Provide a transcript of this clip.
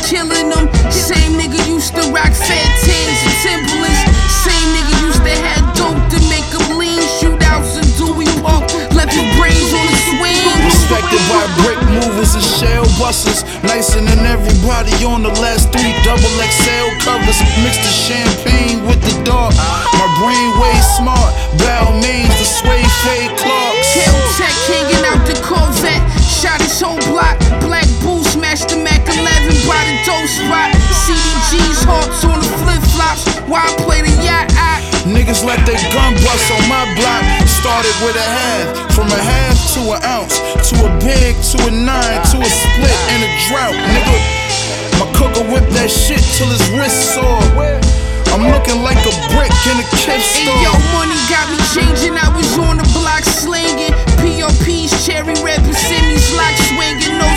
killing them. Same nigga used to rock fat tans and Timberlands. Same nigga used to have dope to make him lean. Shootouts in Dewey Park, left his brains on the swing. Respected by brick movers and shell busters. Nicer than everybody on the last 3 double XL covers. Mixed the champagne with the dark. My brain way smart. Balmains, the suede fade Clarks. Tail tech hanging out the Corvette. Shot his whole block. Black Bull smashed the Mac 11 by the dope spot. CDG's hearts on the flip flops. While I play the yacht. Niggas let their gun bust on my block. Started with a half, from a half to an ounce, to a big, to a 9, to a split and a drought. Nigga, my cooker whip that shit till his wrist sore. I'm looking like a brick in a kid store. Yo, money got me changing. I was on the block slinging POPs, cherry red Persimmies, lock swinging, no